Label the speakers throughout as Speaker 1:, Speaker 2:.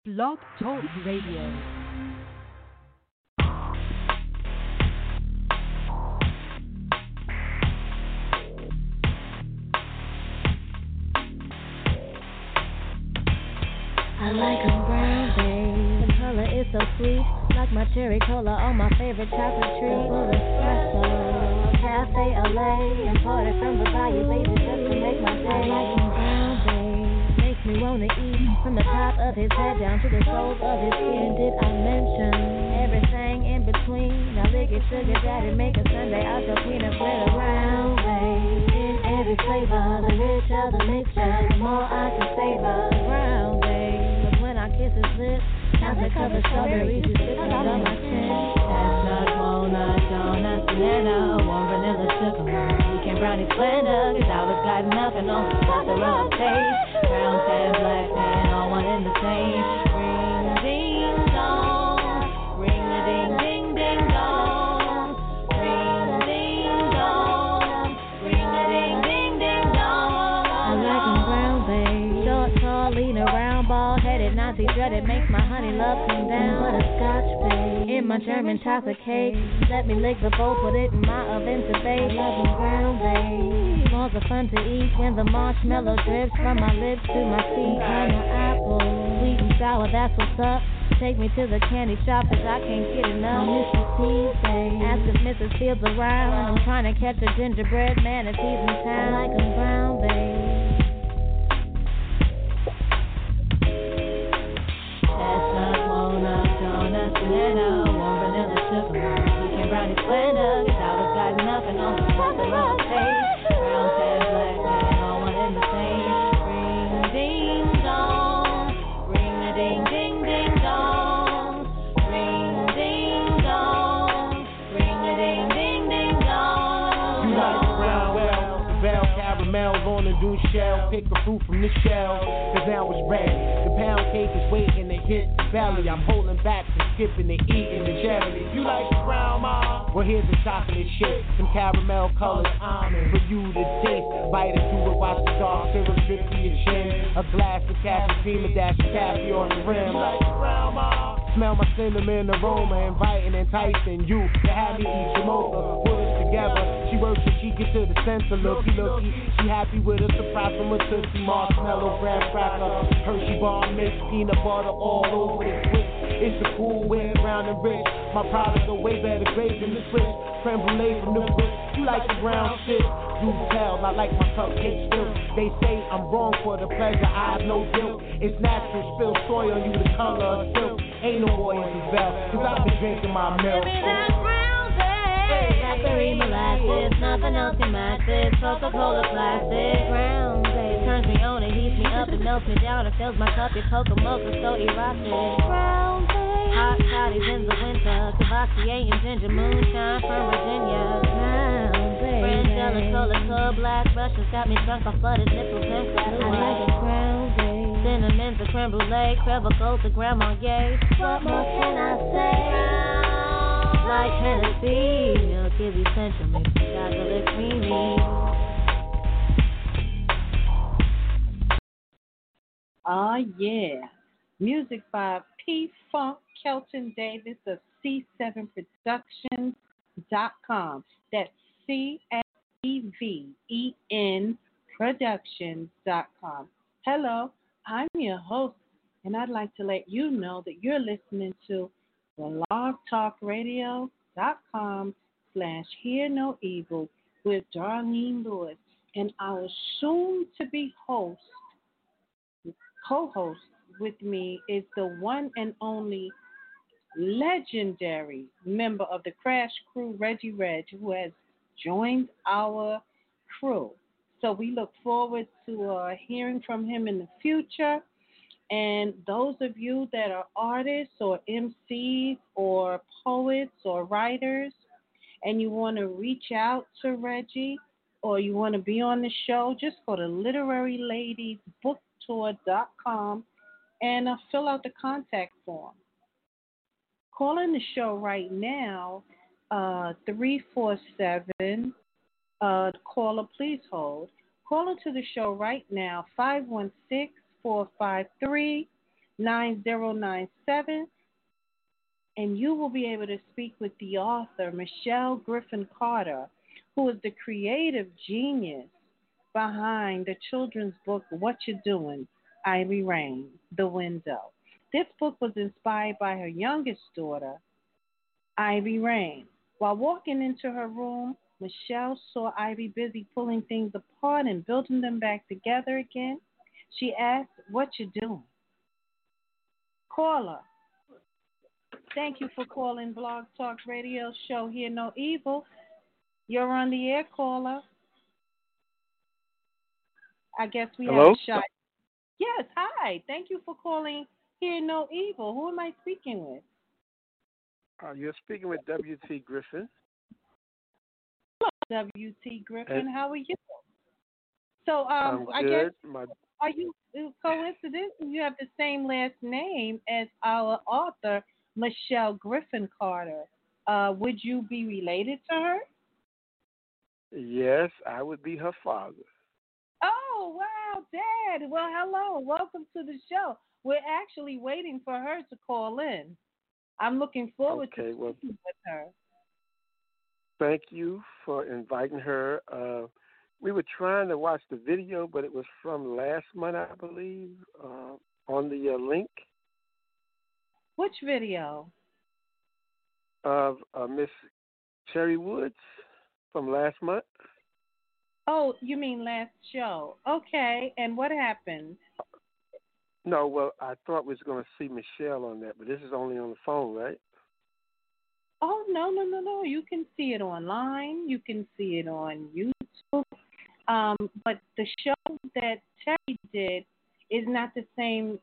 Speaker 1: Blog Talk Radio.
Speaker 2: I like 'em brown, babe. The color is so sweet, like my cherry cola on my favorite chocolate treat. Full espresso, cafe LA, imported from the bayou, baby, just to make my day. I like 'em brown, babe. Makes me wanna eat from the top of his head down to the soles of his feet. And did I mention everything in between? Now lick it, sugar daddy, make a sundae out your peanut butter brown, babe. In every flavor, the richer the mixture, the more I can savor. Brown, babe. When I kiss his lips, chocolate covered strawberries, you sit on my chin. Chestnut, walnut, donuts, banana, warm vanilla sugar, pecan brownie splendor. 'Cause I was got nothing on the plethora of taste. Brown tan, black tan, all one in the same. Ring ding dong, ring a ding ding ding dong, ring ding dong, ring a ding ding ding dong. I like 'em brown, babe. Short, tall, lean around, bald headed, Nazi dreaded, makes my honey love come down. Butterscotch, babe, in my German chocolate cake. Let me lick the bowl, put it in my oven to bake. I love 'em brown, babe. S'mores are fun to eat when the marshmallow drips from my lips to my feet. Caramel apple, sweet and sour, that's what's up. Take me to the candy shop 'cause I can't get enough. Mrs. C's, babe. Ask if Mrs. Fields around. I'm trying to catch a gingerbread man if he's in town. I like 'em brown, babe. Chestnut, walnut, donuts, banana, warm vanilla sugar, pecan brownie splendor. 'Cause I was got nothing on the plethora of taste. Brown tan, black tan, all one in the same. Ring ding dong, ring a ding ding ding dong, ring ding dong, ring a ding ding ding dong.
Speaker 3: You like the brown well, the bell caramels on the new shell. Pick a fruit from the shell, 'cause now it's ready. The pound cake is waiting to hit the belly. I'm holding back from skipping and eating the jelly. You like the brown, ma? Well, here's the chocolate shit. Some caramel colors almond for you to taste. Bite into it, watch the dark syrup drip to your chin. A glass of cashew cream, a dash of taffy on the rim. You like the brown, ma? Smell my cinnamon aroma, inviting, enticing you to have me eat your mocha. Put us together, she works and she gets to the center. Looky, looky, she happy with a surprise from a Tootsie marshmallow, graham cracker, Hershey bar mix, peanut butter all over the switch. It's a cool way, round and rich. My products are way better grades than the switch. Creme brulee from the brick. You like the brown shit? Do tell, I like my cupcakes still. They say I'm wrong for the pleasure, I have no guilt. It's natural, spill soy on you, the color of silk. Ain't no boy in the bell, 'cause I've been drinking my milk.
Speaker 2: Give me that brown thing. Blackberry molasses, nothing else can match this. Coca-Cola plastic. Brown thing. It turns me on, it heats me up, it melts me down, it fills my cup. Your cocoa mocha so erotic. Brown thing. Hot toddies in the winter, Cavassier and ginger moonshine from Virginia. Brown thing. Frangella, cola, cold black Russians got me drunk off flooded nipples and Kahlua. I like a brown thing. Cinnamon to creme brulee, Creve gold to Grand Marnier. What more can I say? Like Hennessy, milk is essential, makes the chocolate creamy.
Speaker 4: Yeah. Music by P. Funk Kelton Davis of C7productions.com. That's CSEVEN Productions.com. Hello, I'm your host, and I'd like to let you know that you're listening to blogtalkradio.com/Hear No Evil with Darlene Lewis and our soon-to-be co-host with me is the one and only legendary member of the Crash Crew, Reggie Reg, who has joined our crew. So we look forward to hearing from him in the future. And those of you that are artists or MCs or poets or writers, and you want to reach out to Reggie or you want to be on the show, just go to literaryladiesbooktour.com and fill out the contact form. Call in the show right now, 347. Caller, please hold. Call into the show right now, 516-453-9790. 9097, and you will be able to speak with the author, Michelle Griffin Carter, who is the creative genius behind the children's book, What You Doing, Ivy Rain, The Window. This book was inspired by her youngest daughter, Ivy Rain. While walking into her room, Michelle saw Ivy busy pulling things apart and building them back together again. She asked, "What you doing?" Caller, thank you for calling Blog Talk Radio Show Hear No Evil. You're on the air, caller. I guess we have a shot. Yes, hi. Thank you for calling Hear No Evil. Who am I speaking with?
Speaker 5: You're speaking with W.T. Griffin.
Speaker 4: Hello, W.T. Griffin. How are you? So,
Speaker 5: I'm
Speaker 4: I
Speaker 5: good.
Speaker 4: guess, are you coincidence? You have the same last name as our author, Michelle Griffin Carter. Would you be related to her?
Speaker 5: Yes, I would be her father.
Speaker 4: Oh, wow, Dad. Well, hello. Welcome to the show. We're actually waiting for her to call in. I'm looking forward to speaking with her.
Speaker 5: Thank you for inviting her. We were trying to watch the video, but it was from last month, I believe, on the link.
Speaker 4: Which video?
Speaker 5: Of Miss Cherry Woods from last month.
Speaker 4: Oh, you mean last show. Okay, and what happened?
Speaker 5: No, well, I thought we was going to see Michelle on that, but this is only on the phone, right?
Speaker 4: Oh, no. You can see it online. You can see it on YouTube. But the show that Terry did is not the same.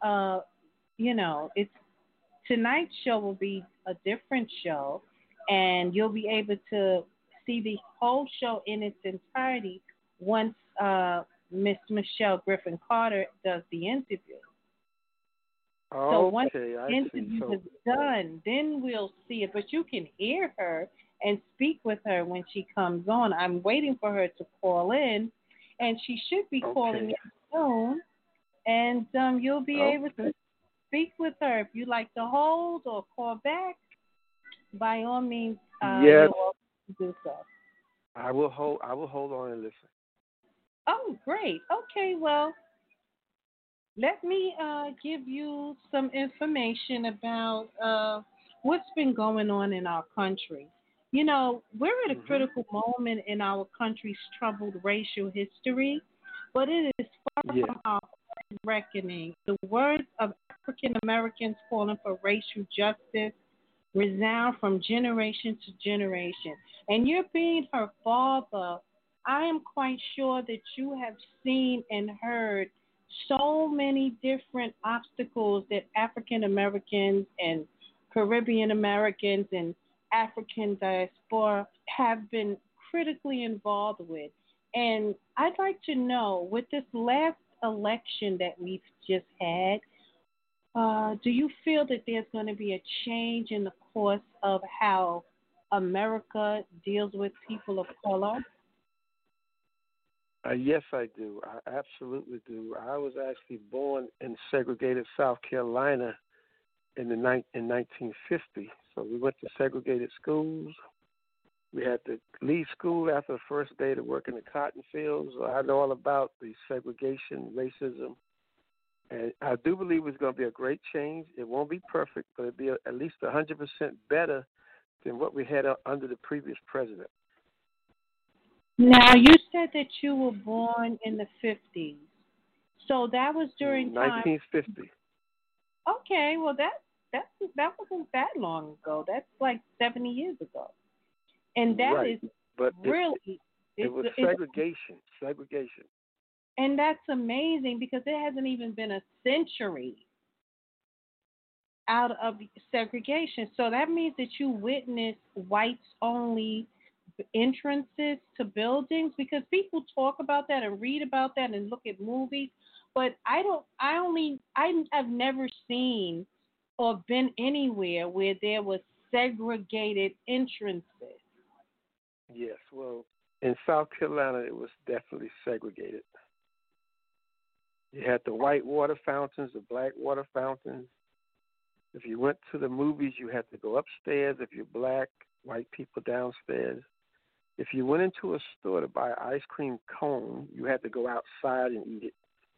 Speaker 4: It's tonight's show will be a different show, and you'll be able to see the whole show in its entirety once Miss Michelle Griffin Carter does the interview. So once the interview is done, then we'll see it. But you can hear her and speak with her when she comes on. I'm waiting for her to call in, and she should be calling in soon. And you'll be able to speak with her. If you'd like to hold or call back, by all means, you're welcome to do so.
Speaker 5: I will hold on and listen.
Speaker 4: Oh, great. Okay, well, let me give you some information about what's been going on in our country. You know, we're at a critical moment in our country's troubled racial history, but it is far from our reckoning. The words of African Americans calling for racial justice resound from generation to generation. And you're being her father, I am quite sure that you have seen and heard so many different obstacles that African Americans and Caribbean Americans and African diaspora have been critically involved with. And I'd like to know, with this last election that we've just had, do you feel that there's going to be a change in the course of how America deals with people of color?
Speaker 5: Yes, I do. I absolutely do. I was actually born in segregated South Carolina in 1950. So we went to segregated schools. We had to leave school after the first day to work in the cotton fields. So I know all about the segregation, racism. And I do believe it's going to be a great change. It won't be perfect, but it'll be at least 100% better than what we had under the previous president.
Speaker 4: Now, you said that you were born in the 50s. So that was during
Speaker 5: 1950.
Speaker 4: Okay, well, that wasn't that long ago. That's like 70 years ago. And that is
Speaker 5: but
Speaker 4: really...
Speaker 5: It was segregation.
Speaker 4: And that's amazing because it hasn't even been a century out of segregation. So that means that you witnessed whites-only entrances to buildings, because people talk about that and read about that and look at movies, but I've never seen or been anywhere where there was segregated entrances.
Speaker 5: Yes, well, in South Carolina it was definitely segregated. You had the white water fountains, the black water fountains. If you went to the movies, you had to go upstairs. If you're black, white people downstairs. If you went into a store to buy an ice cream cone, you had to go outside and eat it.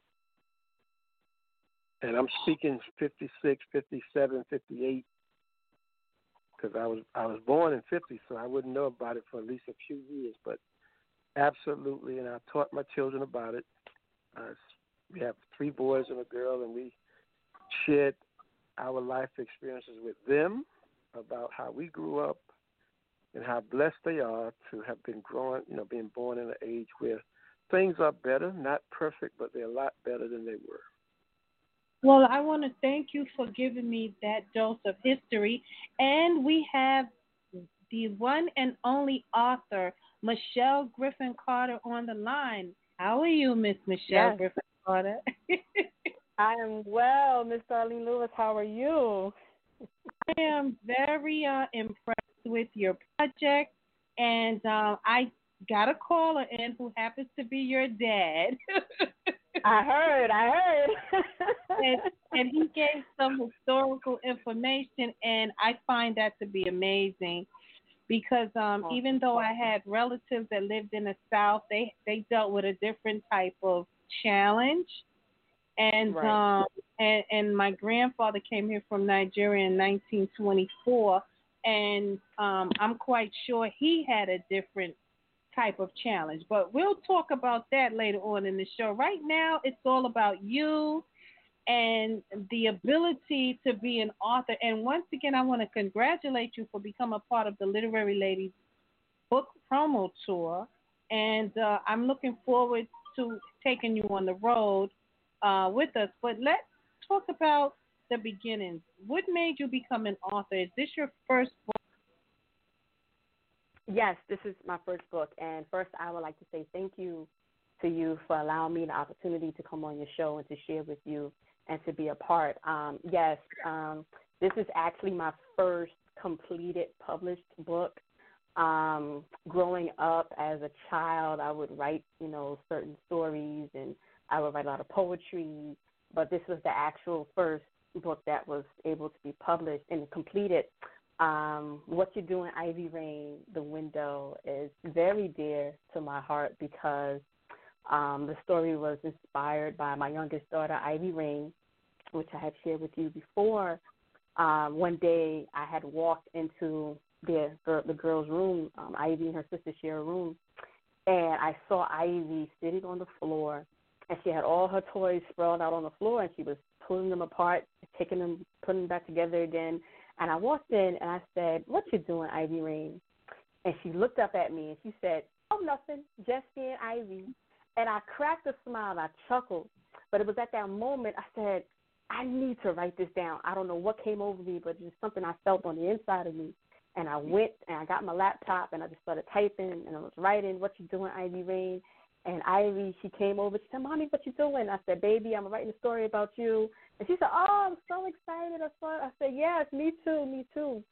Speaker 5: And I'm speaking 56, 57, 58, because I was born in 50, so I wouldn't know about it for at least a few years. But absolutely, and I taught my children about it. We have 3 boys and a girl, and we shared our life experiences with them about how we grew up and how blessed they are to have been growing, being born in an age where things are better, not perfect, but they're a lot better than they were.
Speaker 4: Well, I want to thank you for giving me that dose of history. And we have the one and only author, Michelle Griffin Carter, on the line. How are you, Miss Michelle Griffin Carter?
Speaker 6: I am well, Miss Darlene Lewis. How are you?
Speaker 4: I am very impressed with your project, and I got a caller in who happens to be your dad.
Speaker 6: I heard.
Speaker 4: and he gave some historical information, and I find that to be amazing because even though I had relatives that lived in the South, they dealt with a different type of challenge. And
Speaker 6: right.
Speaker 4: And my grandfather came here from Nigeria in 1924, and I'm quite sure he had a different type of challenge. But we'll talk about that later on in the show. Right now, it's all about you and the ability to be an author. And once again, I want to congratulate you for becoming a part of the Literary Ladies book promo tour. And I'm looking forward to taking you on the road with us. But let's talk about the beginnings. What made you become an author? Is this your first book?
Speaker 6: Yes, this is my first book. And first, I would like to say thank you to you for allowing me the opportunity to come on your show and to share with you and to be a part. This is actually my first completed published book. Growing up as a child, I would write, certain stories, and I would write a lot of poetry, but this was the actual first book that was able to be published and completed. What You're Doing, Ivy Rain, The Window, is very dear to my heart because the story was inspired by my youngest daughter, Ivy Rain, which I had shared with you before. One day I had walked into the girl's room. Ivy and her sister share a room, and I saw Ivy sitting on the floor, and she had all her toys sprawled out on the floor, and she was pulling them apart, taking them, putting them back together again. And I walked in, and I said, "What you doing, Ivy Rain?" And she looked up at me, and she said, "Oh, nothing, just seeing Ivy." And I cracked a smile, and I chuckled. But it was at that moment I said, I need to write this down. I don't know what came over me, but it's something I felt on the inside of me. And I went, and I got my laptop, and I just started typing, and I was writing, "What you doing, Ivy Rain?" And Ivy, she came over. She said, "Mommy, what you doing?" I said, "Baby, I'm writing a story about you." And she said, "Oh, I'm so excited." I said, "Yes, me too.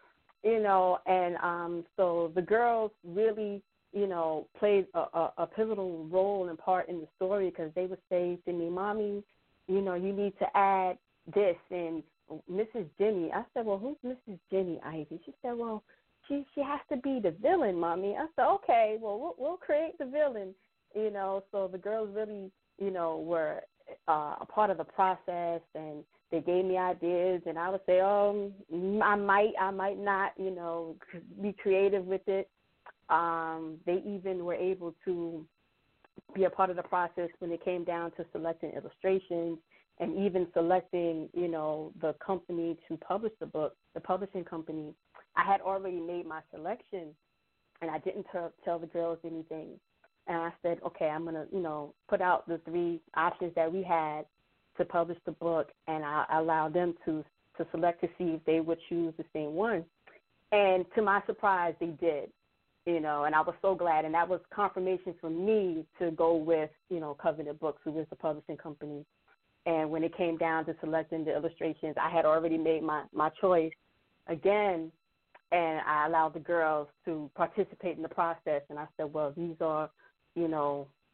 Speaker 6: And so the girls really, played a pivotal role and part in the story because they would say to me, "Mommy, you need to add this and Mrs. Jenny." I said, "Well, who's Mrs. Jenny, Ivy?" She said, "Well, she has to be the villain, Mommy." I said, "Okay, well, we'll create the villain." So the girls really, were a part of the process, and they gave me ideas, and I would say, "Oh, I might not, be creative with it." They even were able to be a part of the process when it came down to selecting illustrations and even selecting, the company to publish the book, the publishing company. I had already made my selection, and I didn't tell the girls anything. And I said, okay, I'm going to, put out the 3 options that we had to publish the book, and I allowed them to select to see if they would choose the same one. And to my surprise, they did, and I was so glad. And that was confirmation for me to go with, Covenant Books, who is the publishing company. And when it came down to selecting the illustrations, I had already made my choice again, and I allowed the girls to participate in the process. And I said, well, these are,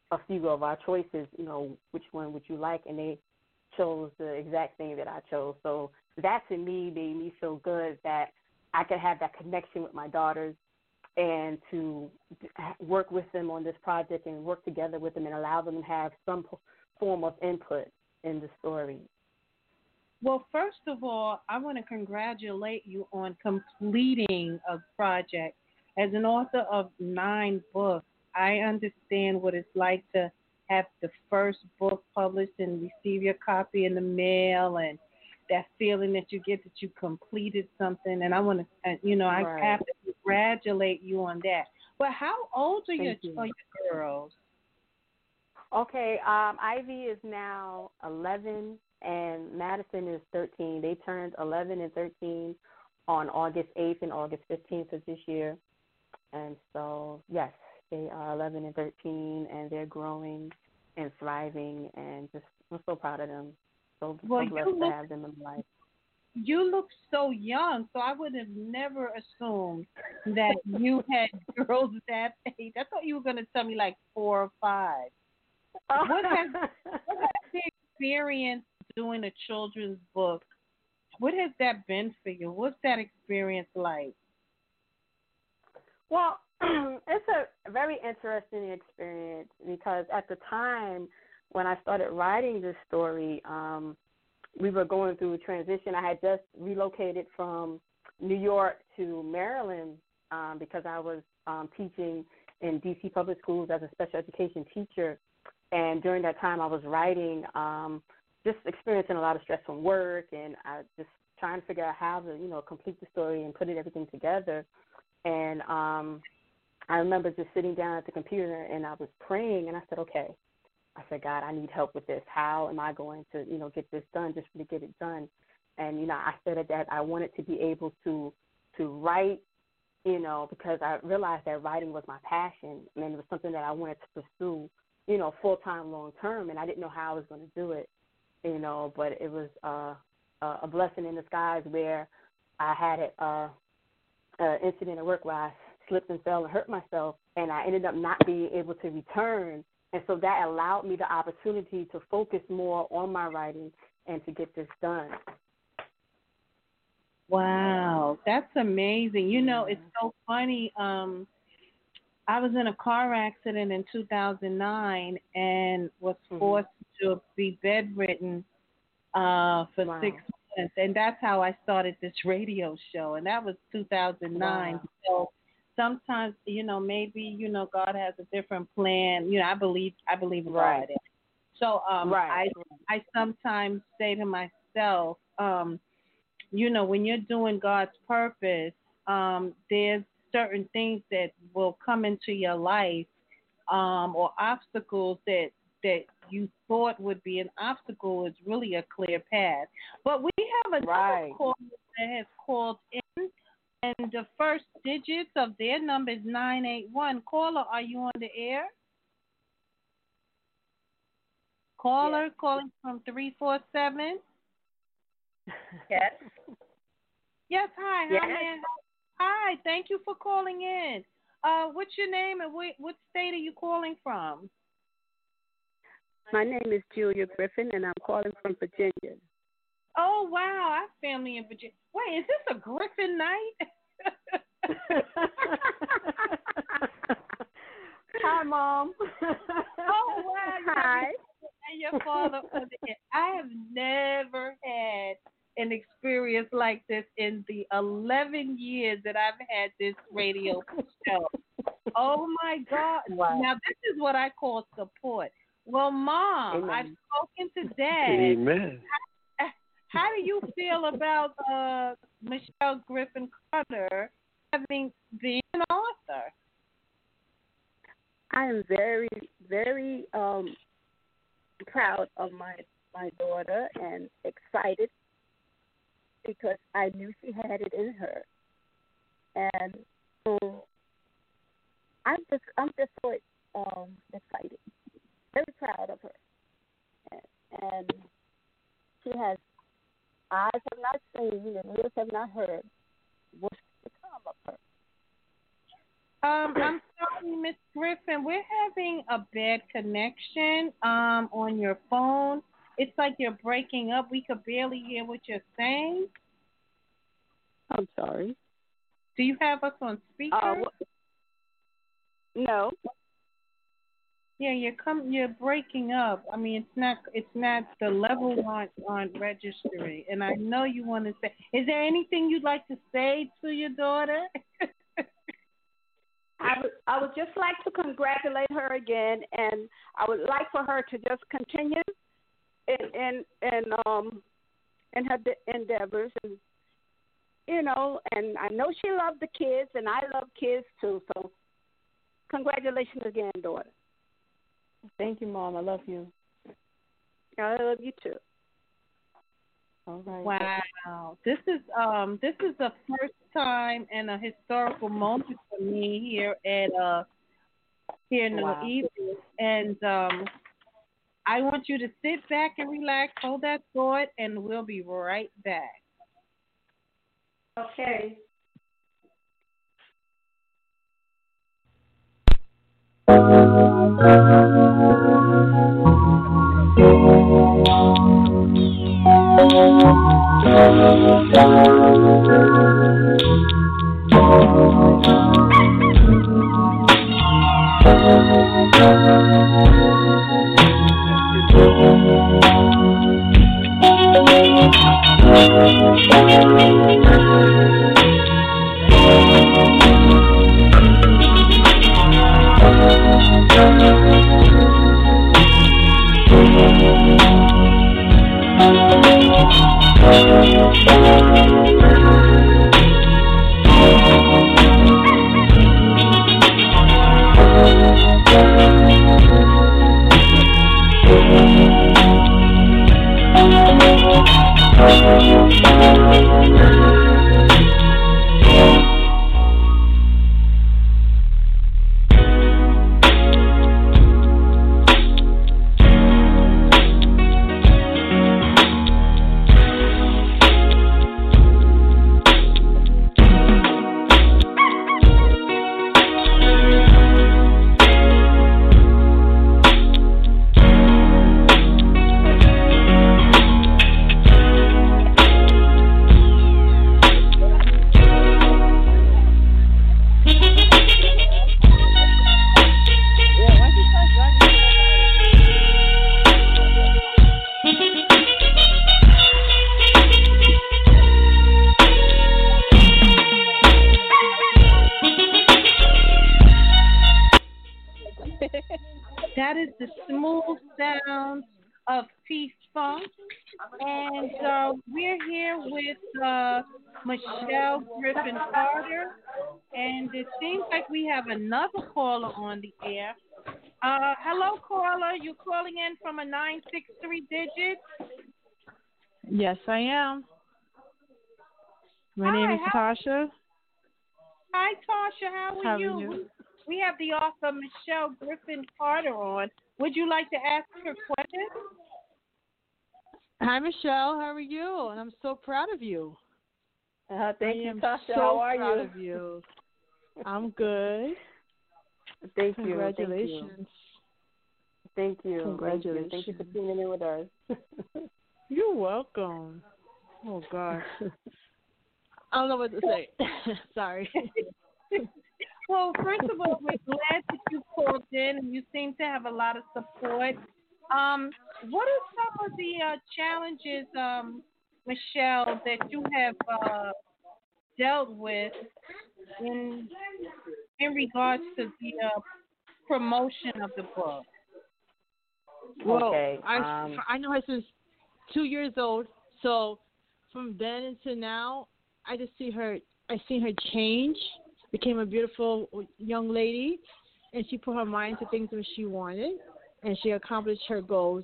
Speaker 6: a few of our choices, which one would you like, and they chose the exact thing that I chose. So that to me made me feel good that I could have that connection with my daughters and to work with them on this project and work together with them and allow them to have some form of input in the story.
Speaker 4: Well, first of all, I want to congratulate you on completing a project. As an author of 9 books, I understand what it's like to have the first book published and receive your copy in the mail, and that feeling that you get that you completed something. And I want to, I have to congratulate you on that. But how old are your girls?
Speaker 6: Okay, Ivy is now 11 and Madison is 13. They turned 11 and 13 on August 8th and August 15th of this year. And so, yes, they are 11 and 13, and they're growing and thriving, and just I'm so proud of them. So blessed to have them in my life.
Speaker 4: You look so young, so I would have never assumed that you had girls that age. I thought you were going to tell me like 4 or 5. What has the experience doing a children's book, what has that been for you? What's that experience like?
Speaker 6: Well, it's a very interesting experience because at the time when I started writing this story, we were going through a transition. I had just relocated from New York to Maryland because I was teaching in D.C. public schools as a special education teacher. And during that time, I was writing, just experiencing a lot of stress from work, and I just trying to figure out how to, complete the story and put everything together. And I remember just sitting down at the computer, and I was praying, and I said, okay. I said, God, I need help with this. How am I going to, get this done, just to get it done? And, I said that I wanted to be able to write, because I realized that writing was my passion, and it was something that I wanted to pursue, full-time, long-term, and I didn't know how I was going to do it, but it was a blessing in disguise where I had an incident at work where I slipped and fell and hurt myself, and I ended up not being able to return. And so that allowed me the opportunity to focus more on my writing and to get this done.
Speaker 4: Wow, that's amazing. It's so funny. I was in a car accident in 2009 and was forced to be bedridden for 6 months. And that's how I started this radio show. And that was 2009.
Speaker 6: Wow.
Speaker 4: So sometimes, maybe, God has a different plan. I believe in God. So I sometimes say to myself, when you're doing God's purpose, there's certain things that will come into your life or obstacles that you thought would be an obstacle is really a clear path. But we have another caller that has called in, and the first digits of their number is 981. Caller, are you on the air? Caller, calling from 347.
Speaker 7: Yes.
Speaker 4: Yes, hi.
Speaker 7: Yes.
Speaker 4: Hi, man. Hi, thank you for calling in. What's your name and what state are you calling from?
Speaker 7: My name is Julia Griffin, and I'm calling from Virginia.
Speaker 4: Oh, wow. I have family in Virginia. Wait, is this a Griffin night?
Speaker 6: Hi, Mom.
Speaker 4: Oh, wow.
Speaker 7: Hi.
Speaker 4: And your father. I have never had an experience like this in the 11 years that I've had this radio show. Oh, my God.
Speaker 6: Wow.
Speaker 4: Now, this is what I call support. Well, Mom,
Speaker 6: Amen.
Speaker 4: I've spoken to Dad.
Speaker 5: Amen.
Speaker 4: How do you feel about Michelle Griffin Carter having been an author?
Speaker 7: I am very, very proud of my daughter and excited because I knew she had it in her, and I'm just so excited, very proud of her, and she has eyes have not seen and ears have not heard what's to come of her.
Speaker 4: I'm sorry, Miss Griffin, we're having a bad connection on your phone. It's like you're breaking up. We could barely hear what you're saying.
Speaker 7: I'm sorry.
Speaker 4: Do you have us on speaker?
Speaker 7: No.
Speaker 4: Yeah, you're breaking up. I mean, it's not the level on registry. And I know you want to say. Is there anything you'd like to say to your daughter?
Speaker 7: I would just like to congratulate her again, and I would like for her to just continue in her endeavors, and and I know she loved the kids, and I love kids too. So, congratulations again, daughter.
Speaker 6: Thank you, Mom. I love you.
Speaker 7: I love you too.
Speaker 6: All right.
Speaker 4: Wow, this is the first time and a historical moment for me here at here in the evening, and I want you to sit back and relax, hold that thought, and we'll be right back.
Speaker 7: Okay.
Speaker 4: That is the smooth sound of P Funk, and we're here with Michelle Griffin Carter, and it seems like we have another caller on the air. Hello, caller. You calling in from a 963 digit?
Speaker 8: Yes, I am. My name is Tasha.
Speaker 4: Hi, Tasha. How are you? We have the author Michelle Griffin Carter on. Would you like to ask her questions?
Speaker 8: Hi, Michelle. How are you? And I'm so proud of you.
Speaker 6: Thank you, Tasha.
Speaker 8: So
Speaker 6: How are
Speaker 8: proud
Speaker 6: you?
Speaker 8: of you. I'm good.
Speaker 6: Thank you.
Speaker 8: Congratulations.
Speaker 6: Thank you.
Speaker 8: Congratulations.
Speaker 6: Thank you for tuning in with us.
Speaker 8: You're welcome. Oh, gosh. I don't know what to say. Sorry.
Speaker 4: Well, first of all, we're glad that you called in and you seem to have a lot of support. What are some of the challenges, Michelle, that you have dealt with in regards to the promotion of the book?
Speaker 8: Well,
Speaker 6: okay.
Speaker 8: I know her since 2 years old, so from then until now, I seen her change, became a beautiful young lady, and she put her mind to things that she wanted, and she accomplished her goals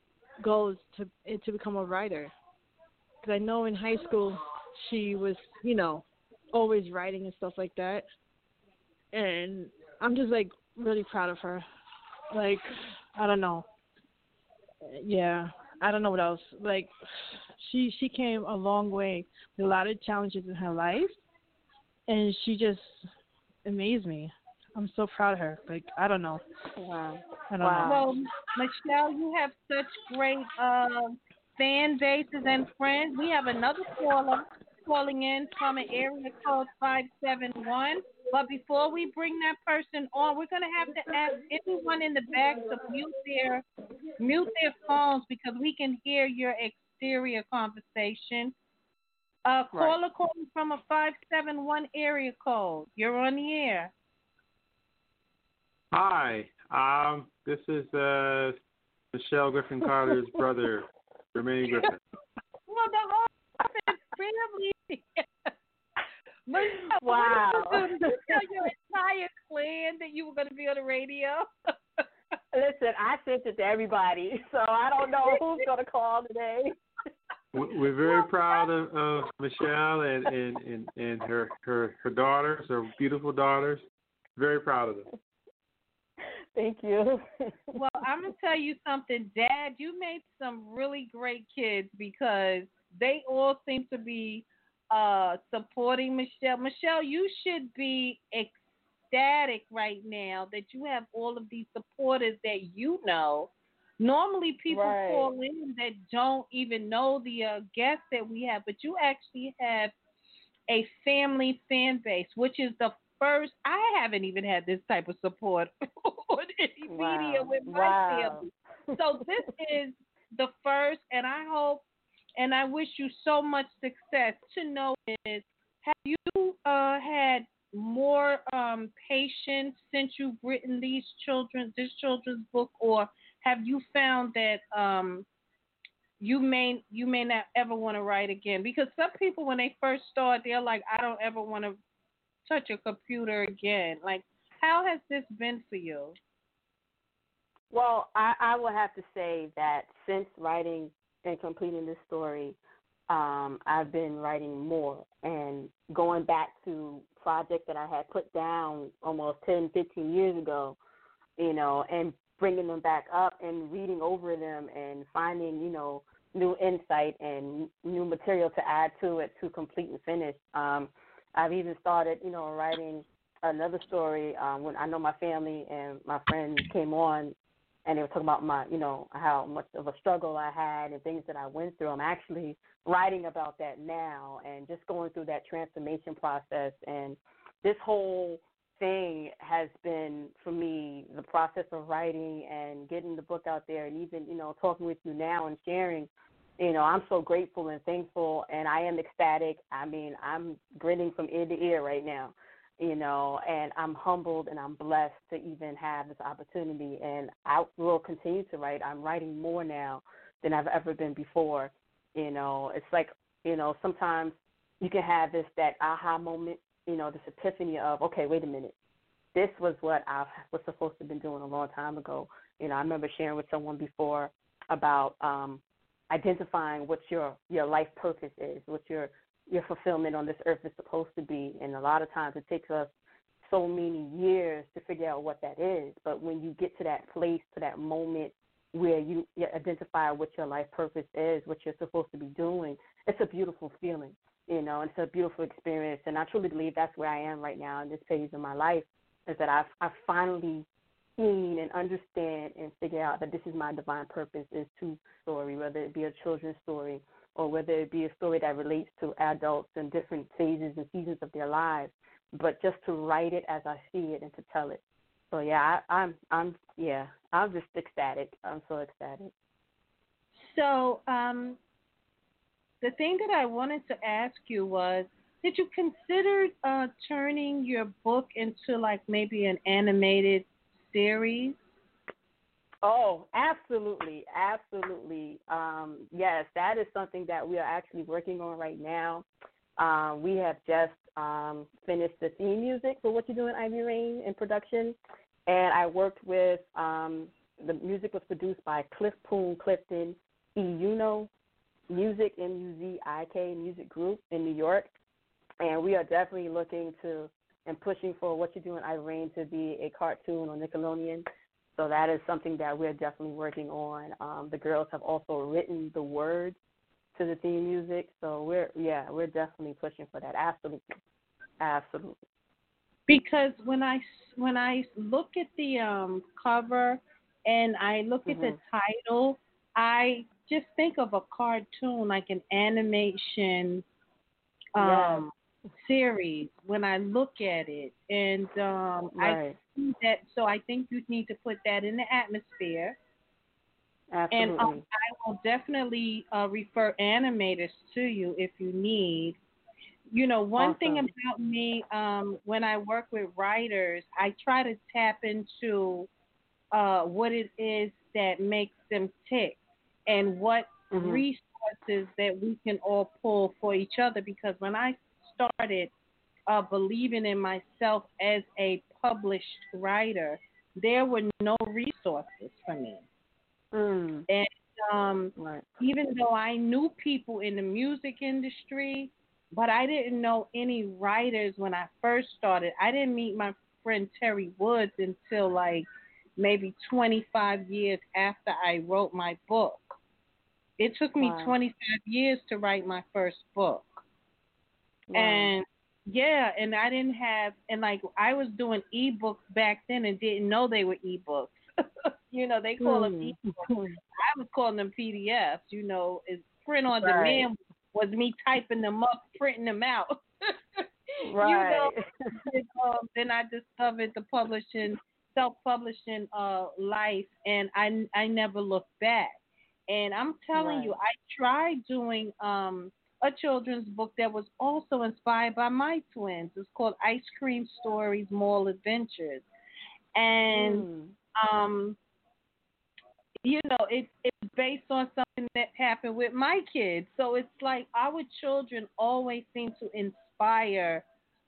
Speaker 8: to become a writer. Because I know in high school she was, always writing and stuff like that, and I'm just really proud of her. I don't know. Yeah, I don't know what else. She came a long way with a lot of challenges in her life, and she just amazed me. I'm so proud of her. Like, I don't know.
Speaker 6: Wow.
Speaker 8: I don't
Speaker 6: Wow.
Speaker 8: know.
Speaker 4: Well, Michelle, you have such great fan bases and friends. We have another caller calling in from an area code 571. But before we bring that person on, we're going to have to ask everyone in the back to mute their phones because we can hear your exterior conversation.
Speaker 6: Right.
Speaker 4: Caller calling from a 571 area code. You're on the air.
Speaker 9: Hi, this is Michelle Griffin Carter's brother, Jermaine Griffin.
Speaker 4: Well, the whole family. Michelle,
Speaker 6: Wow.
Speaker 4: what did you do? Did you tell your entire clan that you were going to be on the radio?
Speaker 6: Listen, I sent it to everybody, so I don't know who's going to call today.
Speaker 9: We're very proud of Michelle and her daughters, her beautiful daughters. Very proud of them.
Speaker 6: Thank you.
Speaker 4: Well, I'm going to tell you something. Dad, you made some really great kids because they all seem to be supporting Michelle. Michelle, you should be ecstatic right now that you have all of these supporters that you know. Normally, people
Speaker 6: Right.
Speaker 4: call in that don't even know the guests that we have, but you actually have a family fan base, which is the first. I haven't even had this type of support on any media with my family. So this is the first, and I hope and I wish you so much success. To know is, have you had more patience since you've written this children's book, or have you found that you may not ever want to write again? Because some people, when they first start, they're like, I don't ever want to touch a computer again. Like, how has this been for you?
Speaker 6: Well, I will have to say that since writing and completing this story, I've been writing more and going back to projects that I had put down almost 10, 15 years ago, and bringing them back up and reading over them and finding, new insight and new material to add to it to complete and finish. I've even started, writing another story when I know my family and my friends came on and they were talking about my, how much of a struggle I had and things that I went through. I'm actually writing about that now and just going through that transformation process. And this whole thing has been, for me, the process of writing and getting the book out there and even, talking with you now and sharing. I'm so grateful and thankful, and I am ecstatic. I mean, I'm grinning from ear to ear right now, and I'm humbled and I'm blessed to even have this opportunity. And I will continue to write. I'm writing more now than I've ever been before. It's like, sometimes you can have that aha moment, this epiphany of, okay, wait a minute. This was what I was supposed to have been doing a long time ago. I remember sharing with someone before about identifying what your life purpose is, what your fulfillment on this earth is supposed to be. And a lot of times it takes us so many years to figure out what that is. But when you get to that place, to that moment where you identify what your life purpose is, what you're supposed to be doing, it's a beautiful feeling, it's a beautiful experience. And I truly believe that's where I am right now in this phase of my life, is that I've finally seen and understand and figure out that this is my divine purpose, is to story, whether it be a children's story or whether it be a story that relates to adults in different phases and seasons of their lives, but just to write it as I see it and to tell it. So yeah, I'm just ecstatic. I'm so ecstatic.
Speaker 4: So the thing that I wanted to ask you was, did you consider turning your book into like maybe an animated series?
Speaker 6: Oh, absolutely, absolutely. Yes, that is something that we are actually working on right now. We have just finished the theme music for What You Doing, Ivy Rain in production, and I worked with the music was produced by Cliff Poon Clifton Euno Music, MUZIK Music Group in New York, and we are definitely looking to and pushing for What You Doing, Ivy Rain to be a cartoon on Nickelodeon. So that is something that we're definitely working on. The girls have also written the words to the theme music, so we're definitely pushing for that. Absolutely.
Speaker 4: Because when I look at the cover and I look at the title, I just think of a cartoon, like an animation series when I look at it, and I see that. So I think you need to put that in the atmosphere.
Speaker 6: Absolutely.
Speaker 4: And I will definitely refer animators to you if you need. You know, one thing about me, when I work with writers, I try to tap into what it is that makes them tick and what resources that we can all pull for each other. Because when I started believing in myself as a published writer, there were no resources for me. And even though I knew people in the music industry, but I didn't know any writers when I first started. I didn't meet my friend Terry Woods until like maybe 25 years after I wrote my book. It took me 25 years to write my first book. And yeah, and I didn't have, and like I was doing ebooks back then and didn't know they were ebooks. You know, they call them ebooks. I was calling them PDFs. You know, it's print on demand was me typing them up, printing them out. You know, and, then I discovered the self-publishing life, and I never looked back. And I'm telling you, I tried doing a children's book that was also inspired by my twins. It's called Ice Cream Stories, Mall Adventures. And, you know, it's based on something that happened with my kids. So it's like our children always seem to inspire,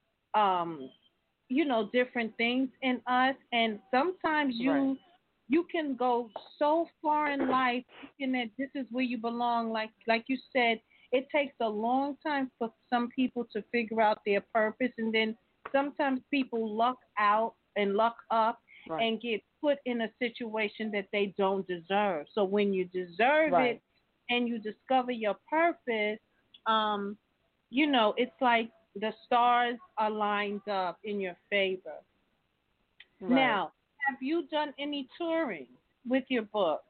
Speaker 4: you know, different things in us. And sometimes you can go so far in life thinking that this is where you belong. Like you said, it takes a long time for some people to figure out their purpose. And then sometimes people luck out and luck up and get put in a situation that they don't deserve. So when you deserve it and you discover your purpose, you know, it's like the stars are lined up in your favor. Now, have you done any touring with your book?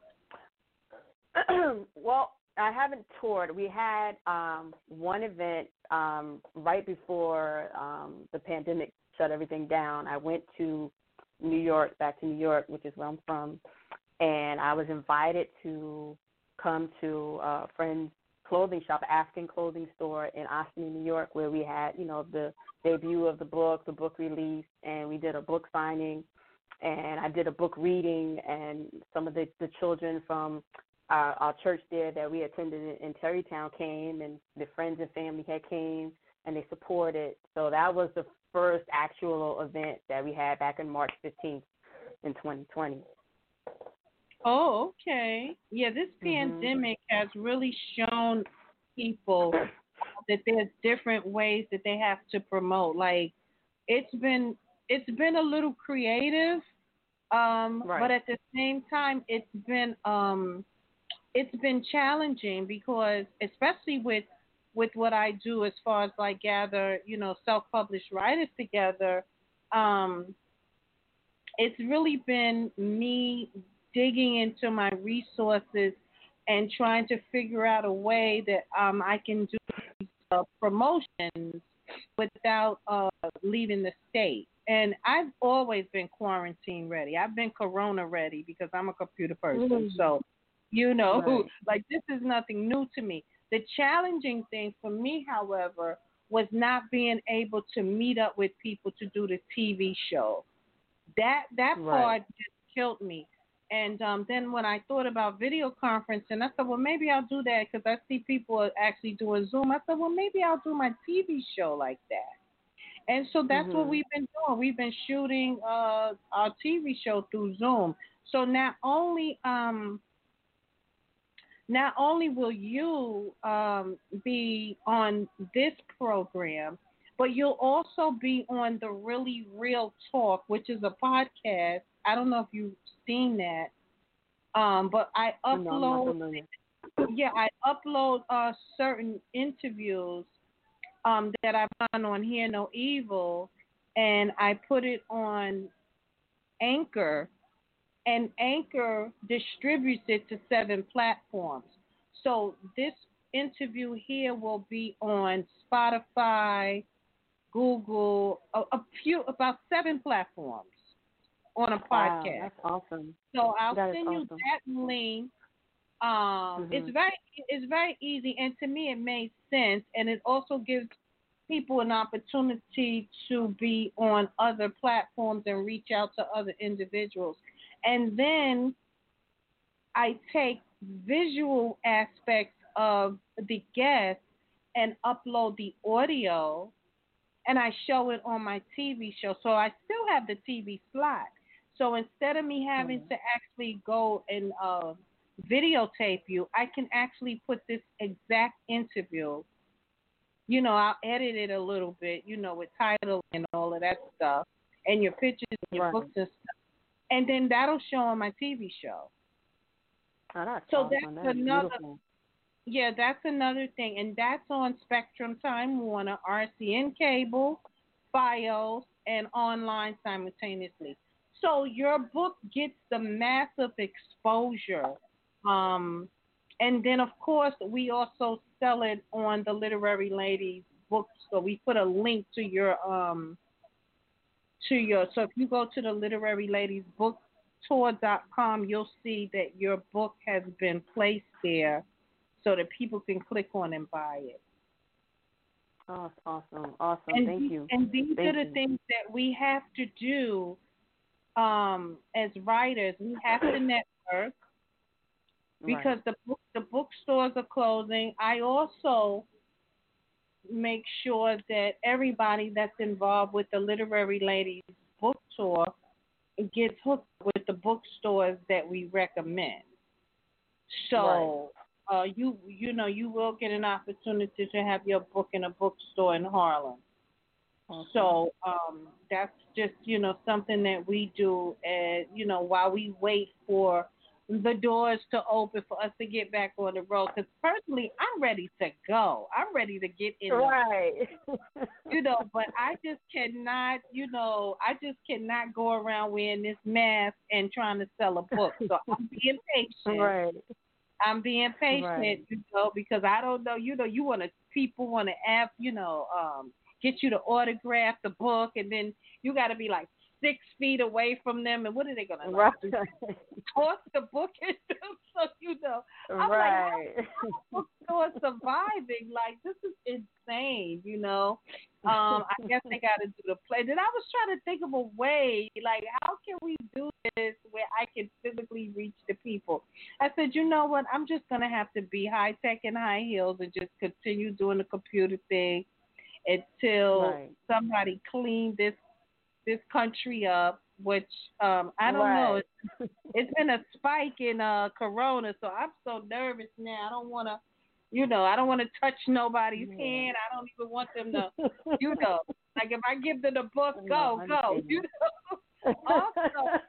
Speaker 6: Well, I haven't toured. We had one event right before the pandemic shut everything down. I went to back to New York, which is where I'm from, and I was invited to come to a friend's clothing shop, African clothing store in Austin, New York, where we had, you know, the debut of the book release, and we did a book signing, and I did a book reading, and some of the children from our church there that we attended in Terrytown came, and the friends and family had came, and they supported. So that was the first actual event that we had back in March 15th in 2020.
Speaker 4: Oh, okay. Yeah, this pandemic has really shown people that there's different ways that they have to promote. Like, it's been a little creative, but at the same time, it's been challenging because, especially with what I do as far as like gather, you know, self-published writers together, it's really been me digging into my resources and trying to figure out a way that I can do promotions without leaving the state. And I've always been quarantine ready. I've been corona ready because I'm a computer person. So, you know, like this is nothing new to me. The challenging thing for me, however, was not being able to meet up with people to do the TV show. That part just killed me. And then when I thought about video conferencing, I thought, well, maybe I'll do that because I see people are actually doing Zoom. I thought, well, maybe I'll do my TV show like that. And so that's what we've been doing. We've been shooting our TV show through Zoom. So not only will you be on this program, but you'll also be on the Really Real Talk, which is a podcast. I don't know if you've seen that, but I upload. I upload certain interviews that I've done on Hear No Evil, and I put it on Anchor, and Anchor distributes it to 7 platforms. So this interview here will be on Spotify, Google, about 7 platforms on a
Speaker 6: Wow,
Speaker 4: podcast.
Speaker 6: that's awesome.
Speaker 4: So I'll
Speaker 6: That is
Speaker 4: send you
Speaker 6: awesome.
Speaker 4: that link.
Speaker 6: Mhm.
Speaker 4: It's very easy, and to me it made sense, and it also gives people an opportunity to be on other platforms and reach out to other individuals. And then I take visual aspects of the guest and upload the audio, and I show it on my TV show. So I still have the TV slot. So instead of me having to actually go and videotape you, I can actually put this exact interview. I'll edit it a little bit, with title and all of that stuff, and your pictures and your books and stuff. And then that'll show on my TV show.
Speaker 6: Oh, that's
Speaker 4: So
Speaker 6: awesome.
Speaker 4: that's
Speaker 6: That is
Speaker 4: another.
Speaker 6: beautiful.
Speaker 4: Yeah, that's another thing, and that's on Spectrum, Time Warner, RCN Cable, FiOS, and online simultaneously. So your book gets the massive exposure. And then, of course, we also sell it on the Literary Ladies bookstore. We put a link to your so if you go to the Literary Ladies bookstore.com, you'll see that your book has been placed there so that people can click on and buy it.
Speaker 6: Oh, that's awesome. Awesome.
Speaker 4: And
Speaker 6: Thank you.
Speaker 4: And these
Speaker 6: Thank
Speaker 4: are the
Speaker 6: you.
Speaker 4: things that we have to do as writers. We have to network because the bookstores are closing. I also make sure that everybody that's involved with the Literary Ladies book tour gets hooked with the bookstores that we recommend. So you will get an opportunity to have your book in a bookstore in Harlem. Okay. So that's just something that we do, while we wait for the doors to open for us to get back on the road. Because personally, I'm ready to go. I'm ready to get in.
Speaker 6: Right.
Speaker 4: But I just cannot, go around wearing this mask and trying to sell a book. So I'm being patient.
Speaker 6: Right.
Speaker 4: I'm being patient, because I don't know, people want to ask, get you to autograph the book, and then you got to be like 6 feet away from them, and what are they going to do? Toss the book at them? So, I'm like, how bookstore surviving? Like, this is insane, I guess they got to do the play. Then I was trying to think of a way, like, how can we do this where I can physically reach the people? I said, you know what? I'm just going to have to be high tech and high heels and just continue doing the computer thing until somebody clean this country up, which I don't know. It's been a spike in corona, so I'm so nervous now. I don't want to, I don't want to touch nobody's hand. I don't even want them to, like if I give them the book, go. Also,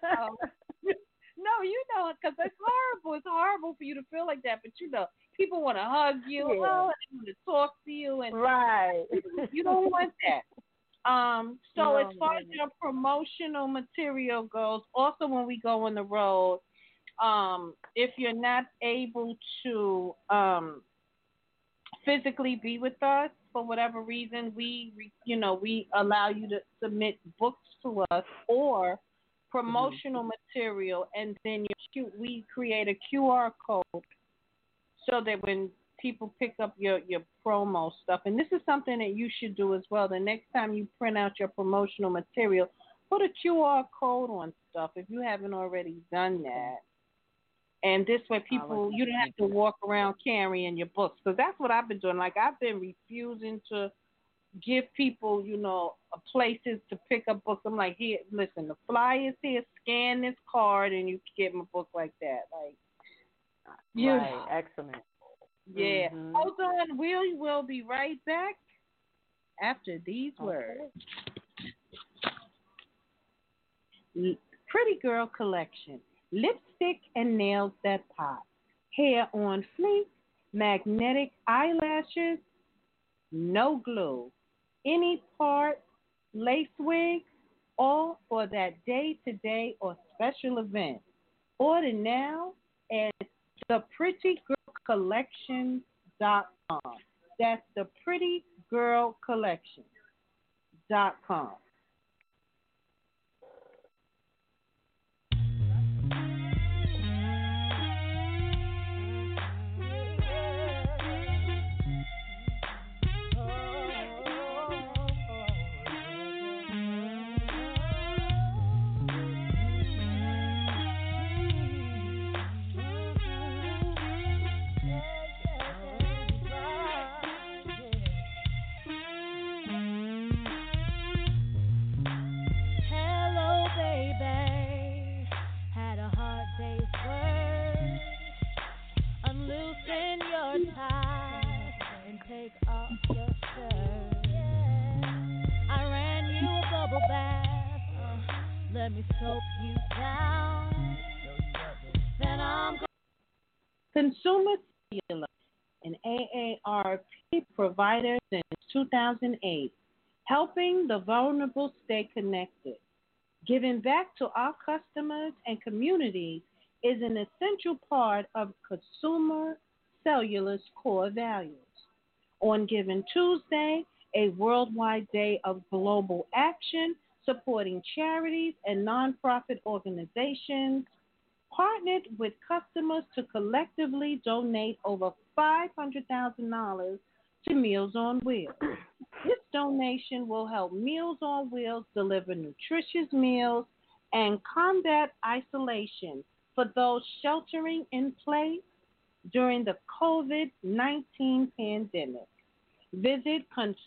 Speaker 4: no, because it's horrible. It's horrible for you to feel like that, but people want to hug you, and they want to talk to you, and you don't want that. So as far as your promotional material goes, also when we go on the road, if you're not able to physically be with us for whatever reason, we allow you to submit books to us or promotional material, and then we create a QR code so that when people pick up your promo stuff, and this is something that you should do as well. The next time you print out your promotional material, put a QR code on stuff if you haven't already done that. And this way people, you don't have to walk around carrying your books, because that's what I've been doing. Like, I've been refusing to give people, places to pick up books. I'm like, here, listen, the flyer's here, scan this card, and you can get my book like that. Like,
Speaker 6: excellent.
Speaker 4: Yeah. Hold on. We will be right back after these words. Pretty Girl Collection. Lipstick and nails that pop. Hair on fleek. Magnetic eyelashes. No glue. Any part lace wig, all for that day-to-day or special event. Order now at theprettygirlcollection.com. That's theprettygirlcollection.com.
Speaker 2: Hello, baby. Had a hard day's work. Unloosen your tie and take off your shirt. I ran you a bubble bath. Let me soak you down. Then I'm
Speaker 4: Consumer Cellular, an AARP provider since 2008, helping the vulnerable stay connected. Giving back to our customers and communities is an essential part of Consumer Cellular's core values. On Giving Tuesday, a worldwide day of global action supporting charities and nonprofit organizations, partnered with customers to collectively donate over $500,000 to Meals on Wheels. This donation will help Meals on Wheels deliver nutritious meals and combat isolation for those sheltering in place during the COVID-19 pandemic. Visit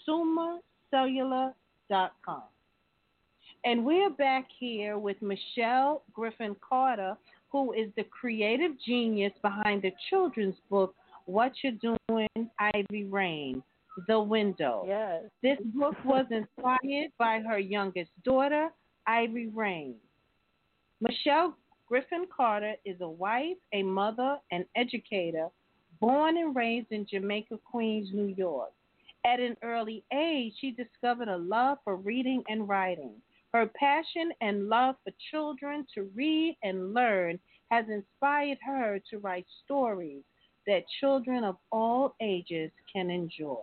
Speaker 4: consumercellular.com. And we're back here with Michelle Griffin Carter, who is the creative genius behind the children's book, What You're Doing, Ivy Rain, The Window.
Speaker 6: Yes.
Speaker 4: This book was inspired by her youngest daughter, Ivy Rain. Michelle Griffin Carter is a wife, a mother, an educator, born and raised in Jamaica, Queens, New York. At an early age, she discovered a love for reading and writing. Her passion and love for children to read and learn has inspired her to write stories that children of all ages can enjoy.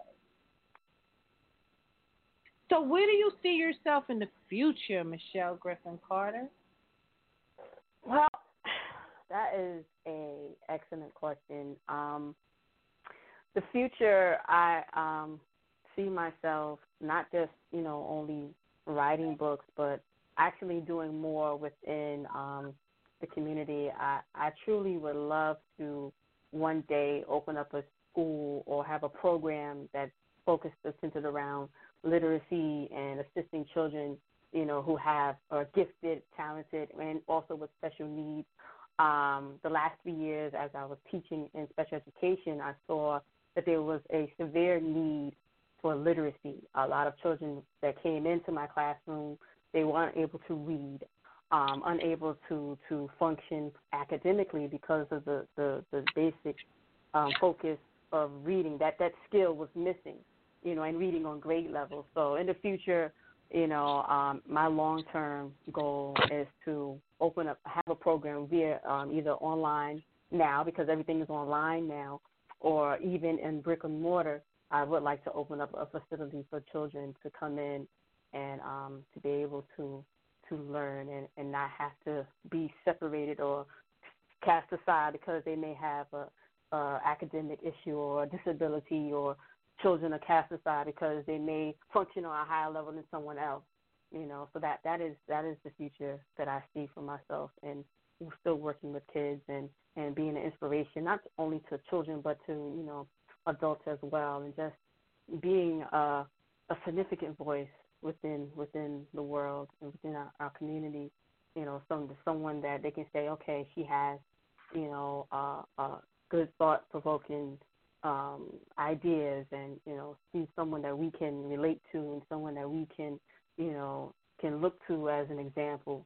Speaker 4: So where do you see yourself in the future, Michelle Griffin Carter?
Speaker 6: Well, that is a excellent question. The future, I see myself not just, only writing books, but actually doing more within the community. I truly would love to one day open up a school or have a program that's focused or centered around literacy and assisting children, who are gifted, talented, and also with special needs. The last 3 years, as I was teaching in special education, I saw that there was a severe need for literacy. A lot of children that came into my classroom, they weren't able to read, unable to function academically because of the basic focus of reading. That skill was missing, and reading on grade level. So in the future, my long-term goal is to have a program via either online now, because everything is online now, or even in brick and mortar. I would like to open up a facility for children to come in and to be able to learn and not have to be separated or cast aside because they may have a academic issue or a disability, or children are cast aside because they may function on a higher level than someone else. So that is the future that I see for myself, and we're still working with kids and being an inspiration, not only to children but to adults as well, and just being a significant voice within the world and within our community. Someone that they can say, okay, she has good thought-provoking ideas, and she's someone that we can relate to and someone that we can look to as an example.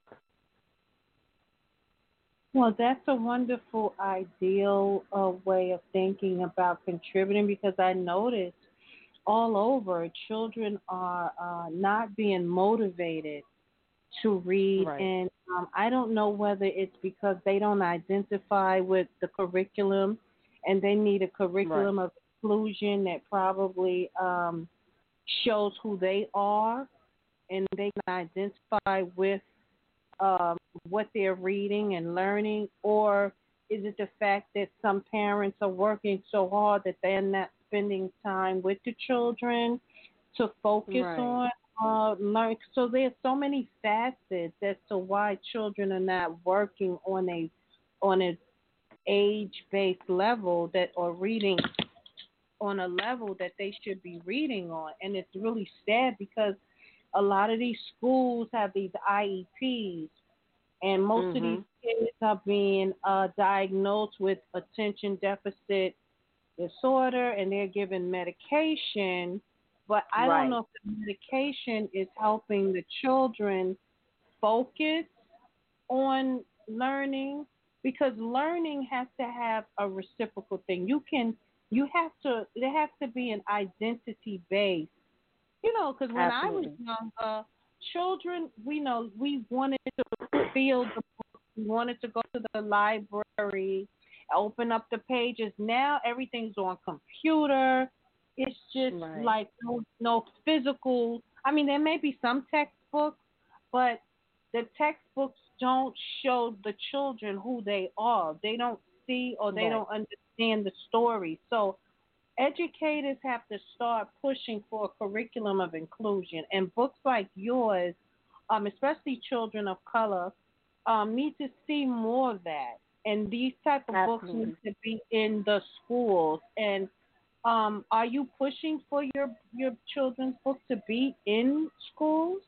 Speaker 4: Well, that's a wonderful, ideal way of thinking about contributing, because I noticed all over. Children are not being motivated to read,
Speaker 6: Right.
Speaker 4: and I don't know whether it's because they don't identify with the curriculum, and they need a
Speaker 6: Right.
Speaker 4: curriculum of inclusion that probably shows who they are, and they can identify with um, what they're reading and learning, or is it the fact that some parents are working so hard that they're not spending time with the children to focus
Speaker 6: Right.
Speaker 4: on learn? So there's so many facets as to why children are not working on a age based level that or reading on a level that they should be reading on, and it's really sad because a lot of these schools have these IEPs, and most of these
Speaker 6: Mhm.
Speaker 4: kids are being diagnosed with attention deficit disorder, and they're given medication. But I don't know
Speaker 6: Right.
Speaker 4: if the medication is helping the children focus on learning, because learning has to have a reciprocal thing. There has to be an identity base. Because when I was
Speaker 6: Absolutely.
Speaker 4: younger, children, we wanted to feel the book, we wanted to go to the library, open up the pages. Now everything's on computer. It's just
Speaker 6: Right.
Speaker 4: like no physical. I mean, there may be some textbooks, but the textbooks don't show the children who they are. They don't see or they
Speaker 6: Right.
Speaker 4: don't understand the story. So educators have to start pushing for a curriculum of inclusion, and books like yours, especially children of color, need to see more of that. And these type of books need
Speaker 6: Absolutely.
Speaker 4: to be in the schools. And are you pushing for your children's books to be in schools?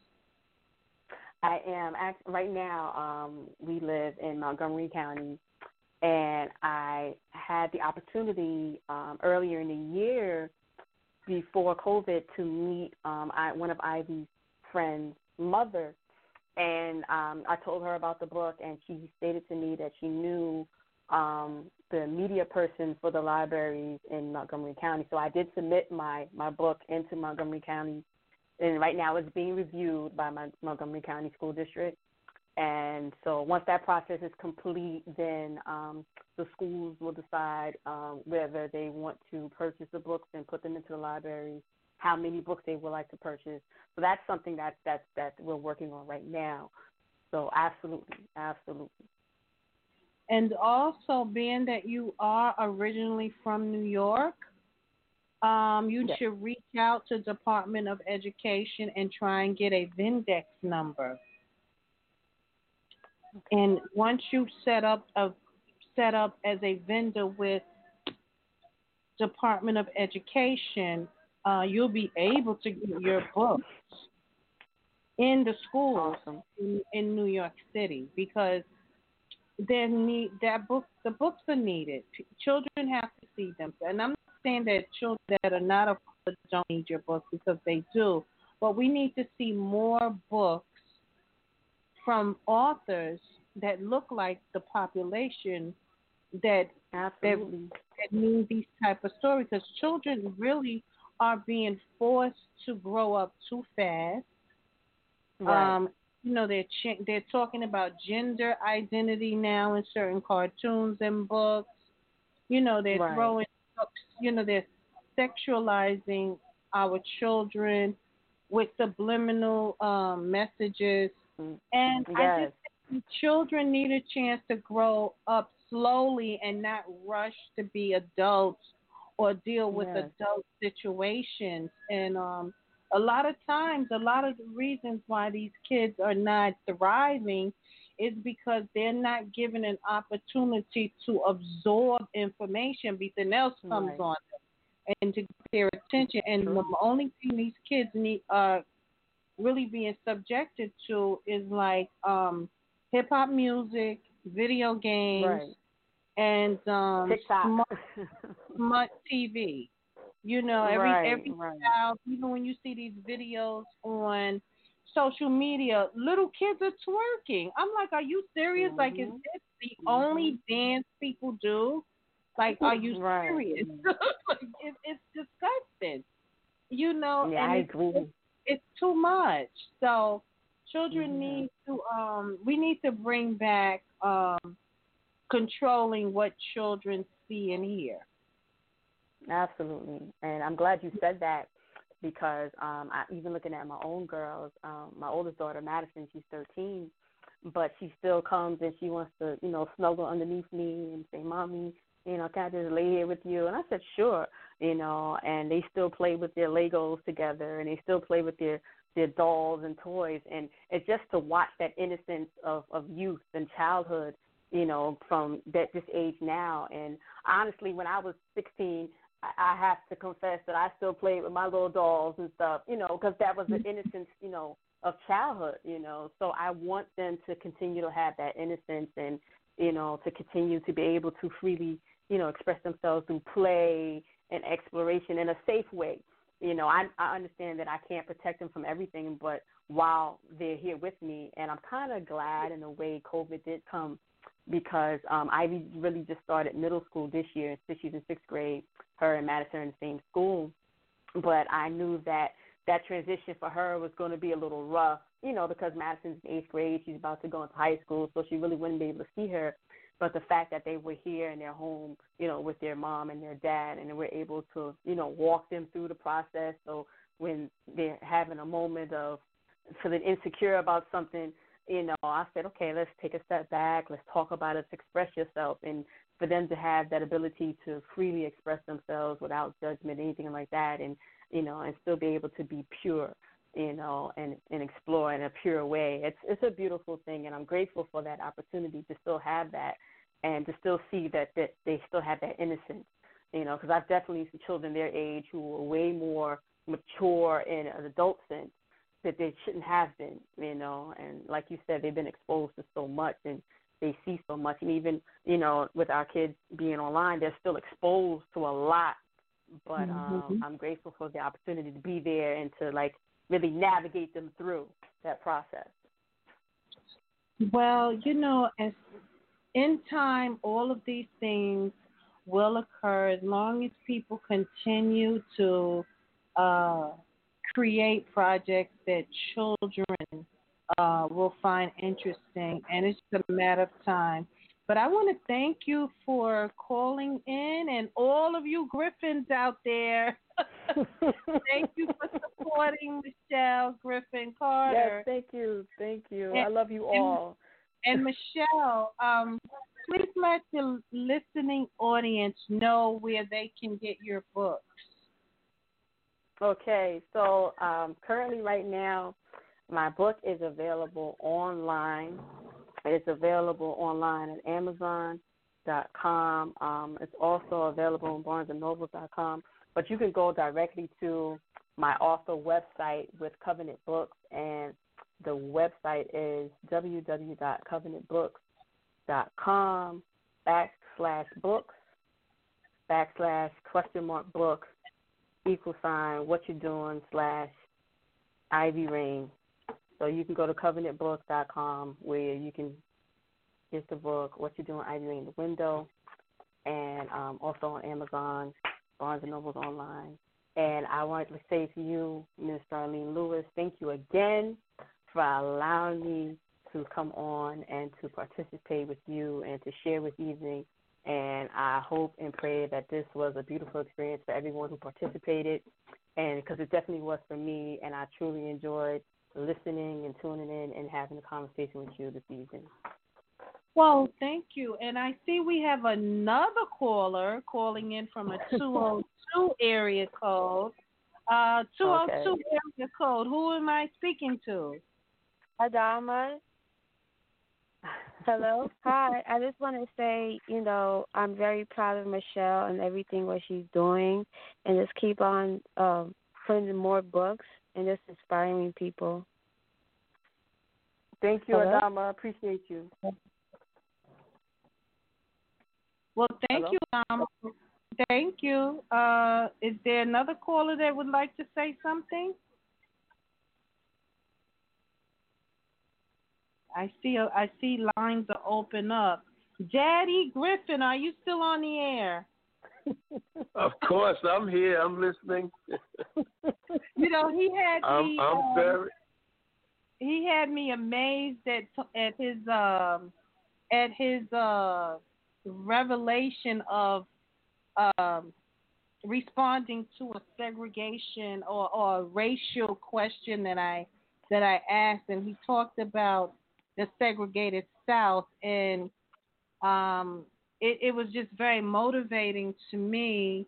Speaker 6: I am right now. We live in Montgomery County, and I had the opportunity earlier in the year before COVID to meet one of Ivy's friends' mother, and I told her about the book, and she stated to me that she knew the media person for the libraries in Montgomery County. So I did submit my book into Montgomery County, and right now it's being reviewed by my Montgomery County School District. And so once that process is complete, then the schools will decide whether they want to purchase the books and put them into the libraries, how many books they would like to purchase. So that's something that we're working on right now. So absolutely, absolutely.
Speaker 4: And also, being that you are originally from New York, you
Speaker 6: Yes.
Speaker 4: should reach out to Department of Education and try and get a Vindex number. And once you set up as a vendor with Department of Education, you'll be able to get your books in the schools
Speaker 6: Awesome.
Speaker 4: in New York City, because the books are needed. Children have to see them, and I'm not saying that children that are not of color don't need your book, because they do, but we need to see more books from authors that look like the population that that,
Speaker 6: Absolutely.
Speaker 4: that need these type of stories, because children really are being forced to grow up too fast.
Speaker 6: Right.
Speaker 4: Um, they're talking about gender identity now in certain cartoons and books. They're
Speaker 6: Right.
Speaker 4: throwing books. They're sexualizing our children with subliminal messages,
Speaker 6: Mm.
Speaker 4: and I
Speaker 6: Yes.
Speaker 4: just think children need a chance to grow up slowly and not rush to be adults or deal with
Speaker 6: Yes.
Speaker 4: adult situations. And a lot of times, a lot of the reasons why these kids are not thriving is because they're not given an opportunity to absorb information. Everything else comes
Speaker 6: Right.
Speaker 4: on them and to get their attention. And the
Speaker 6: True.
Speaker 4: only thing these kids need really being subjected to is like hip hop music, video games,
Speaker 6: Right.
Speaker 4: and
Speaker 6: TikTok.
Speaker 4: smart TV. Every
Speaker 6: Right. Right.
Speaker 4: child, even when you see these videos on social media, little kids are twerking. I'm like, are you serious? Like, is
Speaker 6: Mhm.
Speaker 4: this the
Speaker 6: Mhm.
Speaker 4: only dance people do? Like, are you
Speaker 6: Right.
Speaker 4: serious? Like, it's disgusting.
Speaker 6: Yeah,
Speaker 4: and
Speaker 6: I agree.
Speaker 4: it's too much. So children
Speaker 6: Yeah.
Speaker 4: need to we need to bring back controlling what children see and hear.
Speaker 6: Absolutely, and I'm glad you said that because I even looking at my own girls, my oldest daughter Madison, she's 13, but she still comes and she wants to, snuggle underneath me and say, "Mommy, can I just lay here with you?" And I said, "Sure," and they still play with their Legos together and they still play with their dolls and toys, and it's just to watch that innocence of youth and childhood, from this age now. And honestly, when I was 16. I have to confess that I still played with my little dolls and stuff, because that was the innocence, of childhood. So I want them to continue to have that innocence and, to continue to be able to freely, express themselves through play and exploration in a safe way. I understand that I can't protect them from everything, but while they're here with me, and I'm kind of glad in a way COVID did come because Ivy really just started middle school this year. She's in sixth grade. Her and Madison are in the same school. But I knew that transition for her was going to be a little rough, because Madison's in eighth grade. She's about to go into high school, so she really wouldn't be able to see her. But the fact that they were here in their home, with their mom and their dad, and we're able to, walk them through the process. So when they're having a moment of feeling insecure about something, I said, okay, let's take a step back. Let's talk about it. Express yourself. And for them to have that ability to freely express themselves without judgment, anything like that, and, and still be able to be pure, and explore in a pure way. It's a beautiful thing, and I'm grateful for that opportunity to still have that and to still see that they still have that innocence, because I've definitely seen children their age who are way more mature in an adult sense that they shouldn't have been, and like you said, they've been exposed to so much and they see so much. And even, with our kids being online, they're still exposed to a lot. But I'm grateful for the opportunity to be there and to, really navigate them through that process.
Speaker 4: Well, as in time, all of these things will occur as long as people continue to create projects that children will find interesting, and it's just a matter of time. But I want to thank you for calling in, and all of you Griffins out there. Thank you for supporting Michelle Griffin Carter.
Speaker 6: Yes, thank you. And, I love you all.
Speaker 4: And Michelle, please let the listening audience know where they can get your books.
Speaker 6: Okay, so currently right now, my book is available online. It's available online at Amazon.com. It's also available on BarnesandNobles.com. But you can go directly to my author website with Covenant Books, and the website is www.covenantbooks.com/books/?book =what you're doing /Ivy Rain. So you can go to covenantbooks.com where you can get the book, What You're Doing, Ivy Rain the Window, and also on Amazon, Barnes & Nobles online. And I want to say to you, Ms. Darlene Lewis, thank you again for allowing me to come on and to participate with you and to share with evening. And I hope and pray that this was a beautiful experience for everyone who participated, and because it definitely was for me, and I truly enjoyed listening and tuning in and having a conversation with you this evening.
Speaker 4: Well, thank you. And I see we have another caller calling in from a 202 area code. 202 area code. Who am I speaking to?
Speaker 10: Adama. Hello. Hi. I just want to say, I'm very proud of Michelle and everything what she's doing, and just keep on putting in more books and just inspiring people.
Speaker 6: Thank you,
Speaker 10: Hello?
Speaker 6: Adama. I appreciate you.
Speaker 4: Well, thank you, Adama. Thank you. Is there another caller that would like to say something? I see lines are open up. Daddy Griffin, are you still on the air?
Speaker 5: Of course, I'm here. I'm listening.
Speaker 4: You know, he had me.
Speaker 5: I'm very.
Speaker 4: He had me amazed at his revelation of responding to a segregation or a racial question that I asked, and he talked about the segregated South, and it was just very motivating to me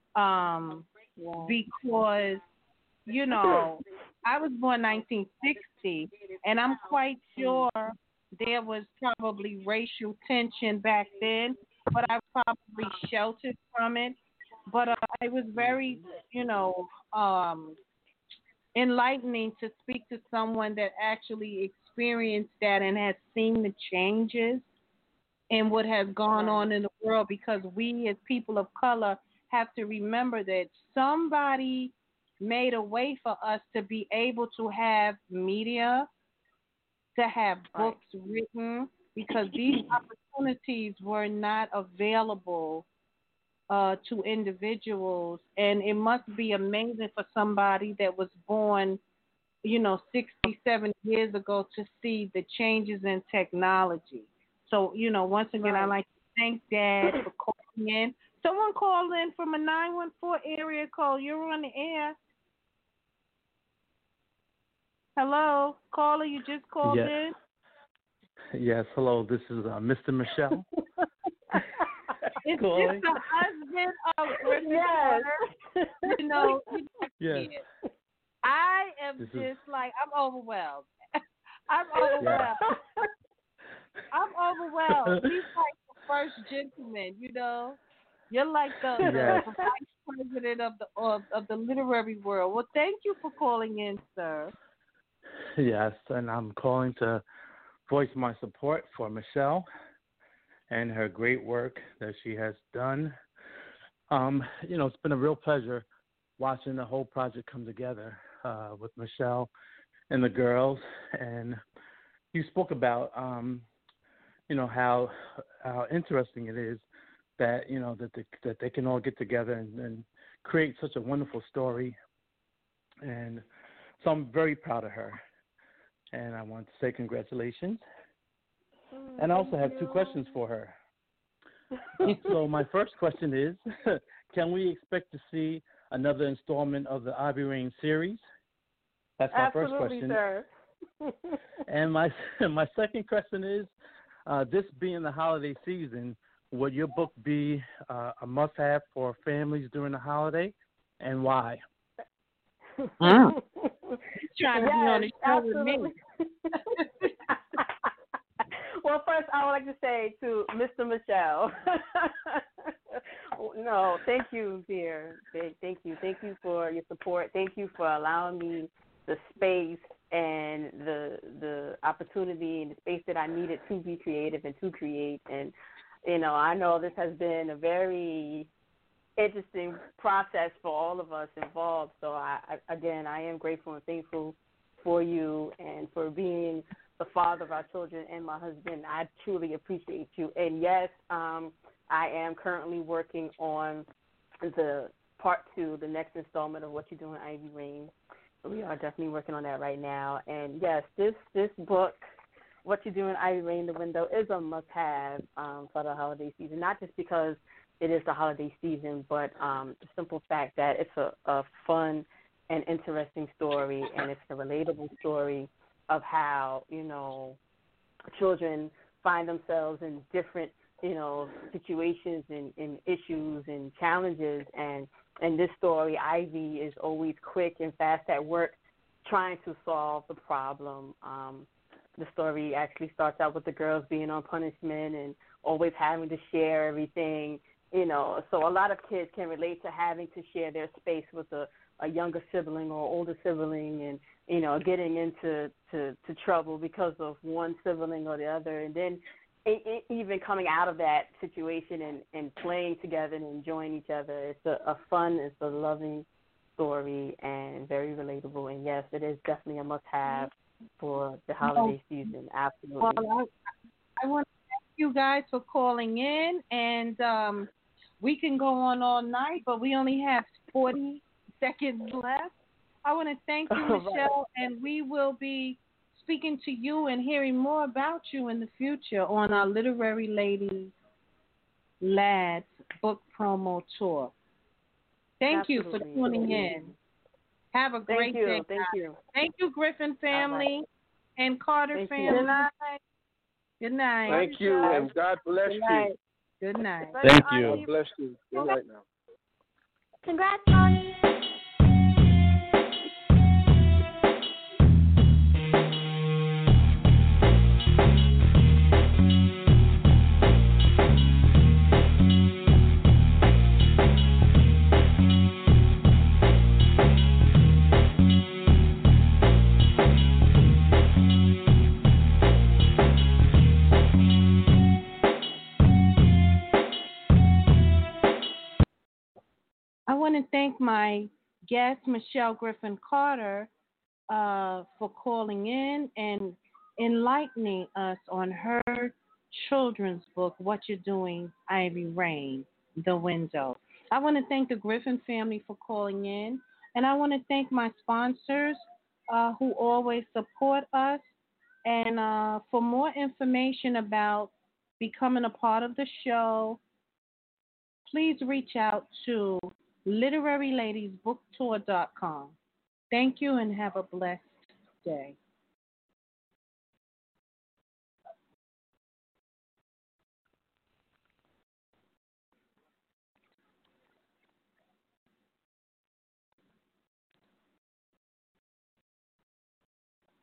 Speaker 4: because, you know, I was born 1960, and I'm quite sure there was probably racial tension back then, but I was probably sheltered from it. But it was very, you know, enlightening to speak to someone that actually experienced that and has seen the changes in what has gone on in the world, because we as people of color have to remember that somebody made a way for us to be able to have media, to have books written, because these opportunities were not available to individuals. And it must be amazing for somebody that was born, you know, 67 years ago to see the changes in technology. So, you know, once again, I'd like to thank Dad for calling in. Someone called in from a 914 area code. You're on the air. Hello, caller, you just called in?
Speaker 11: Yes, hello, this is Mr. Michelle.
Speaker 4: It's
Speaker 11: calling.
Speaker 4: just the husband of Griffin Carter. You know,
Speaker 11: Yes.
Speaker 4: I am like, I'm overwhelmed. I'm overwhelmed. I'm overwhelmed. He's like the first gentleman, you know. You're like the vice president of the literary world. Well, thank you for calling in, sir.
Speaker 11: Yes, and I'm calling to voice my support for Michelle and her great work that she has done. You know, it's been a real pleasure watching the whole project come together with Michelle and the girls. And you spoke about, you know, how interesting it is that, you know, that they can all get together and create such a wonderful story. And so I'm very proud of her. And I want to say congratulations. And I also have two questions for her. So my first question is, can we expect to see another installment of the Ivy Rain series? That's my first question.
Speaker 6: Sir.
Speaker 11: And my second question is, this being the holiday season, would your book be a must-have for families during the holiday, and why?
Speaker 4: Trying to be on the show with me.
Speaker 6: Well, first, I would like to say to Mr. Michelle, no, thank you, dear. Thank you. Thank you for your support. Thank you for allowing me the space and the opportunity and the space that I needed to be creative and to create. And, you know, I know this has been a very interesting process for all of us involved. So, I am grateful and thankful for you and for being the father of our children and my husband. I truly appreciate you. And, yes, I am currently working on the part 2, the next installment of What You Doing, Ivy Rain. We are definitely working on that right now. And, yes, this book, What You Doing, Ivy Rain, The Window, is a must-have for the holiday season, not just because it is the holiday season, but the simple fact that it's a fun and interesting story, and it's a relatable story of how, you know, children find themselves in different, you know, situations and issues and challenges. And in this story, Ivy is always quick and fast at work trying to solve the problem. The story actually starts out with the girls being on punishment and always having to share everything, you know. So a lot of kids can relate to having to share their space with a younger sibling or older sibling, and, you know, getting into trouble because of one sibling or the other, and then even coming out of that situation and playing together and enjoying each other. It's a fun, it's a loving story and very relatable. And, yes, it is definitely a must-have for the holiday season. Absolutely.
Speaker 4: Well, I want to thank you guys for calling in, and We can go on all night, but we only have 40 seconds left. I want to thank you, Michelle, and we will be speaking to you and hearing more about you in the future on our Literary Ladies Lads book promo tour. Thank you for tuning in. Have a great day.
Speaker 6: Thank you.
Speaker 4: Thank you, Griffin family and Carter family. Good night. Good night.
Speaker 5: Thank you, and God bless you.
Speaker 4: Good night.
Speaker 11: Thank you.
Speaker 5: God bless you. Good night now.
Speaker 2: Congrats, Tony.
Speaker 4: I want to thank my guest, Michelle Griffin Carter, for calling in and enlightening us on her children's book, What You're Doing, Ivy Rain, The Window. I want to thank the Griffin family for calling in, and I want to thank my sponsors who always support us. And for more information about becoming a part of the show, please reach out to literaryladiesbooktour.com. Thank you and have a blessed day.